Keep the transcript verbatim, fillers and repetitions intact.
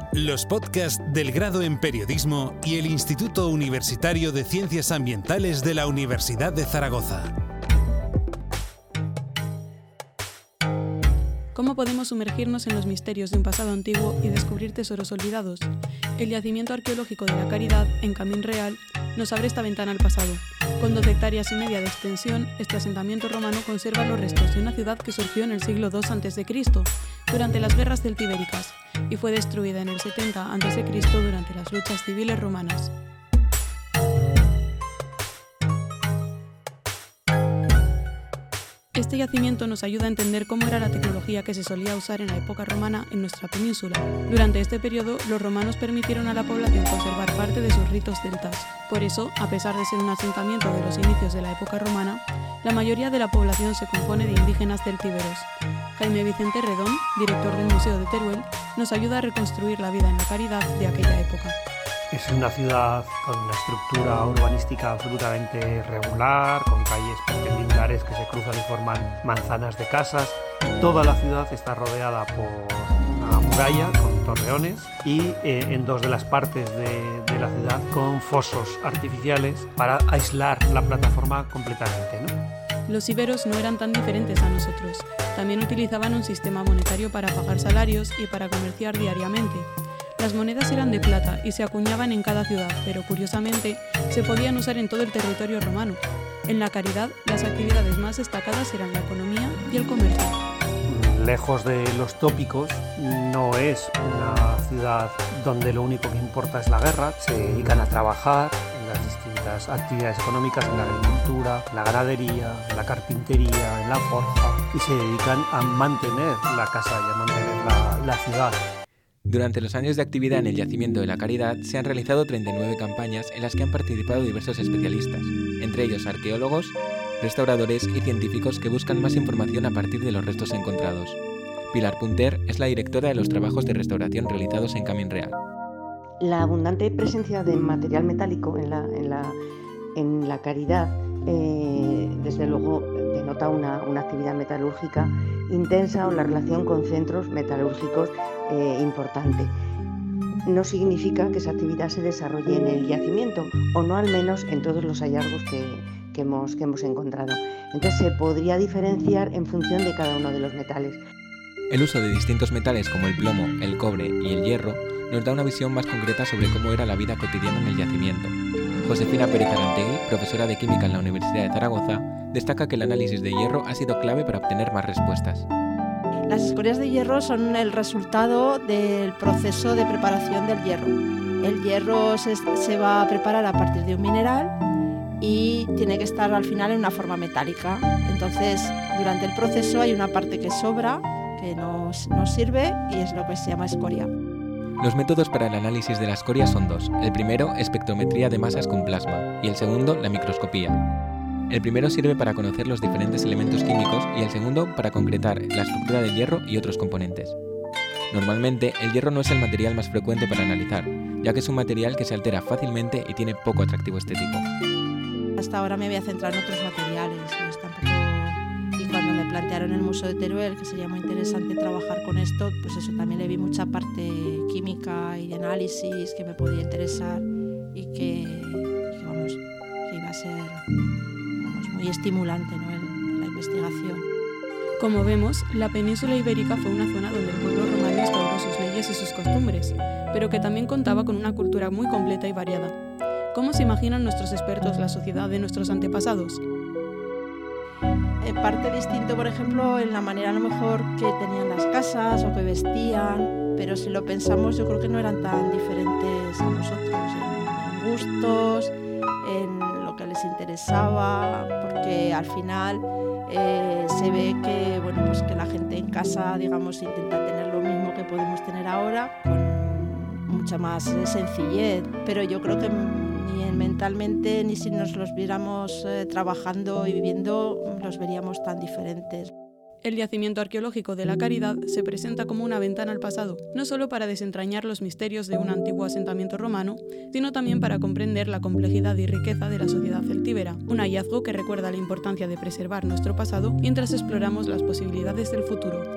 Los podcasts del Grado en Periodismo y el Instituto Universitario de Ciencias Ambientales de la Universidad de Zaragoza. ¿Cómo podemos sumergirnos en los misterios de un pasado antiguo y descubrir tesoros olvidados? El yacimiento arqueológico de la Caridad, en Camín Real, nos abre esta ventana al pasado. Con doce hectáreas y media de extensión, este asentamiento romano conserva los restos de una ciudad que surgió en el siglo dos antes de Cristo, durante las guerras celtibéricas, y fue destruida en el setenta antes de Cristo durante las luchas civiles romanas. Este yacimiento nos ayuda a entender cómo era la tecnología que se solía usar en la época romana en nuestra península. Durante este periodo, los romanos permitieron a la población conservar parte de sus ritos celtas. Por eso, a pesar de ser un asentamiento de los inicios de la época romana, la mayoría de la población se compone de indígenas celtíberos. Jaime Vicente Redón, director del Museo de Teruel, nos ayuda a reconstruir la vida en la Caridad de aquella época. Es una ciudad con una estructura urbanística absolutamente regular, con calles perpendiculares que se cruzan y forman manzanas de casas. Toda la ciudad está rodeada por una muralla con torreones y eh, en dos de las partes de, de la ciudad con fosos artificiales para aislar la plataforma completamente, ¿no? Los íberos no eran tan diferentes a nosotros. También utilizaban un sistema monetario para pagar salarios y para comerciar diariamente. Las monedas eran de plata y se acuñaban en cada ciudad, pero curiosamente se podían usar en todo el territorio romano. En la Caridad, las actividades más destacadas eran la economía y el comercio. Lejos de los tópicos, no es una ciudad donde lo único que importa es la guerra. Se dedican a trabajar en las distintas actividades económicas, en la agricultura, la ganadería, la carpintería, en la forja, y se dedican a mantener la casa y a mantener la, la ciudad. Durante los años de actividad en el yacimiento de la Caridad se han realizado treinta y nueve campañas en las que han participado diversos especialistas, entre ellos arqueólogos, restauradores y científicos que buscan más información a partir de los restos encontrados. Pilar Punter es la directora de los trabajos de restauración realizados en Camín Real. La abundante presencia de material metálico en la, en la, en la Caridad, eh, desde luego, denota una, una actividad metalúrgica intensa o la relación con centros metalúrgicos eh, importante. No significa que esa actividad se desarrolle en el yacimiento, o no al menos en todos los hallazgos que, que, hemos, que hemos encontrado. Entonces se podría diferenciar en función de cada uno de los metales. El uso de distintos metales como el plomo, el cobre y el hierro nos da una visión más concreta sobre cómo era la vida cotidiana en el yacimiento. Josefina Pérez Arantegui, profesora de Química en la Universidad de Zaragoza, destaca que el análisis de hierro ha sido clave para obtener más respuestas. Las escorias de hierro son el resultado del proceso de preparación del hierro. El hierro se, se va a preparar a partir de un mineral y tiene que estar al final en una forma metálica. Entonces, durante el proceso hay una parte que sobra, que nos, nos sirve, y es lo que se llama escoria. Los métodos para el análisis de la escoria son dos. El primero, espectrometría de masas con plasma, y el segundo, la microscopía. El primero sirve para conocer los diferentes elementos químicos y el segundo para concretar la estructura del hierro y otros componentes. Normalmente, el hierro no es el material más frecuente para analizar, ya que es un material que se altera fácilmente y tiene poco atractivo estético. Hasta ahora me había centrado en otros materiales, pues tampoco... y cuando me plantearon en el Museo de Teruel que sería muy interesante trabajar con esto, pues eso, también le vi mucha parte química y de análisis que me podía interesar y que, que, vamos, que iba a ser vamos, muy estimulante, ¿no?, en, en la investigación. Como vemos, la península ibérica fue una zona donde el pueblo romano instauró sus leyes y sus costumbres, pero que también contaba con una cultura muy completa y variada. ¿Cómo se imaginan nuestros expertos la sociedad de nuestros antepasados? En parte distinto, por ejemplo, en la manera a lo mejor que tenían las casas o que vestían, pero si lo pensamos yo creo que no eran tan diferentes a nosotros en, en gustos, en lo que les interesaba, porque al final eh, se ve que, bueno, pues que la gente en casa, digamos, intenta tener lo mismo que podemos tener ahora, con mucha más sencillez, pero yo creo que ni mentalmente ni si nos los viéramos eh, trabajando y viviendo los veríamos tan diferentes. El yacimiento arqueológico de la Caridad se presenta como una ventana al pasado, no solo para desentrañar los misterios de un antiguo asentamiento romano, sino también para comprender la complejidad y riqueza de la sociedad celtíbera, un hallazgo que recuerda la importancia de preservar nuestro pasado mientras exploramos las posibilidades del futuro.